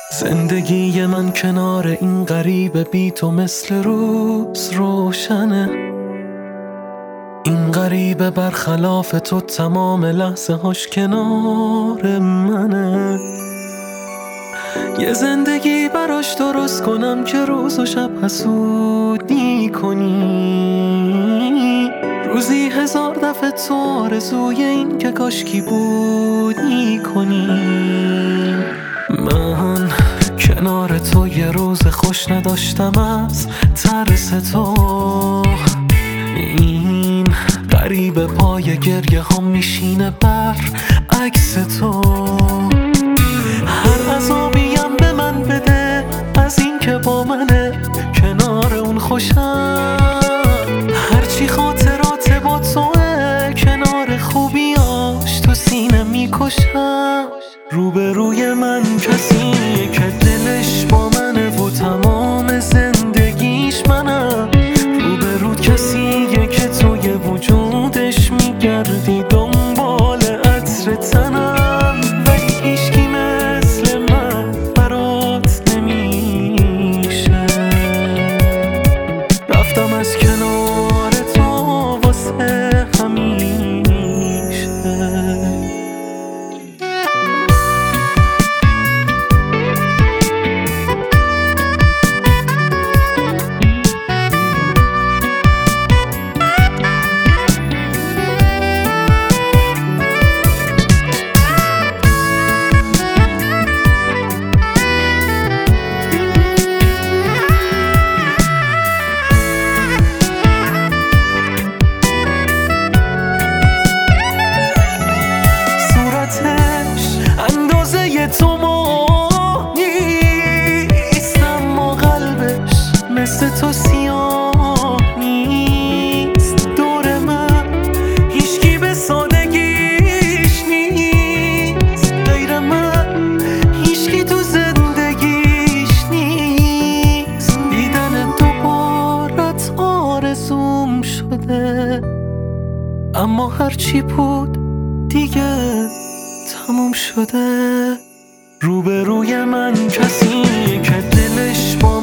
زندگی من کنار این غریبه بی تو مثل روز روشنه. این غریبه برخلاف تو تمام لحظه هاش کنار منه. یه زندگی براش درست کنم که روز و شب حسودی کنی، روزی 1000 دفعه تو آرزوی این که کاشکی بودی کنی. من کنار تو یه روز خوش نداشتم از ترس تو. این غریبه پای گریه هم میشینه بر عکس تو. هر عذابیم به من بده از این که با منه کنار اون خوشم. هرچی خاطرات با توه کنار خوبیاش تو سینه میکشم. روبروی من کسیه که دلش با منه و تمام زندگیش منم. روبرو کسیه که توی وجودش میگردی دنبال عطر تنم. ولی هیچکی مثل من برات نمیشه. رفتم از کنار تو واسه همیشه. تو ما نیست اما قلبش مثل تو سیاه نیست. دور من هیچکی به سادگیش نیست غیر من. هیچکی تو زندگیش نیست. دیدن دوبارت آرزوم شده، اما هرچی بود دیگه تموم شده. روبروی من کسی که دلش با